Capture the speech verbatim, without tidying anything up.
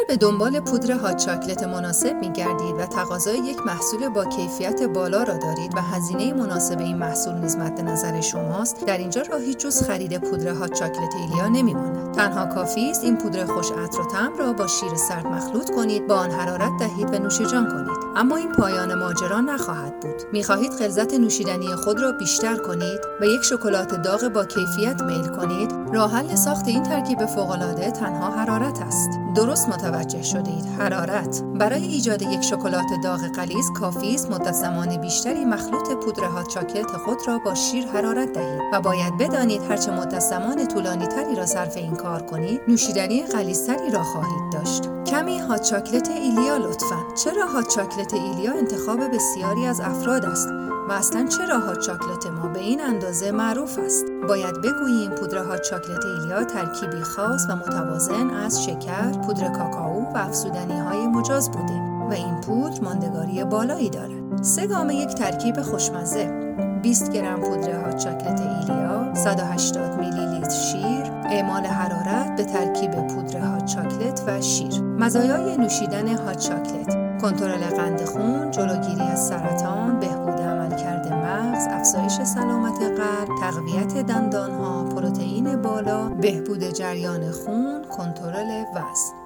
به دنبال پودر هات چاکلت مناسب می‌گردید و تقاضای یک محصول با کیفیت بالا را دارید و هزینه مناسب این محصول نیز مد نظر شماست، در اینجا راهی جز خرید پودر هات چاکلت ایلیا نمی‌ماند. تنها کافی است این پودر خوش عطر و طعم را با شیر سرد مخلوط کنید، با آن حرارت دهید و نوش جان کنید. اما این پایان ماجرا نخواهد بود. می‌خواهید غلظت نوشیدنی خود را بیشتر کنید و یک شکلات داغ با کیفیت میل کنید؟ راه حل ساخت این ترکیب فوق‌العاده تنها حرارت است. درست متوجه شدید، حرارت. برای ایجاد یک شکلات داغ غلیظ کافی است مدت زمان بیشتری مخلوط پودر هات چاکلت خود را با شیر حرارت دهید و باید بدانید هرچه مدت زمان طولانی تری را صرف این کار کنید، نوشیدنی غلیظتری را خواهید داشت. کمی هات چاکلت ایلیا لطفاً. چرا هات چاکلت ایلیا انتخاب بسیاری از افراد است؟ و اصلا چرا هات چاکلت ما به این اندازه معروف است؟ باید بگوییم پودر هات چاکلت ایلیا ترکیبی خاص و متوازن از شکر، پودر کاکائو و افزودنی‌های مجاز بوده و این پودر ماندگاری بالایی دارد. سه گام یک ترکیب خوشمزه: بیست گرم پودر هات چاکلت ایلیا، صد و هشتاد میلی لیتر شیر، اعمال حرارت به ترکیب پودر هات چاکلت و شیر. مزایای نوشیدن هات چاکلت: کنترل قند خون، جلوگیری از سرطان، بهبود عملکرد مغز، افزایش سلامت قلب، تقویت دندانها، پروتئین بالا، بهبود جریان خون، کنترل وزن.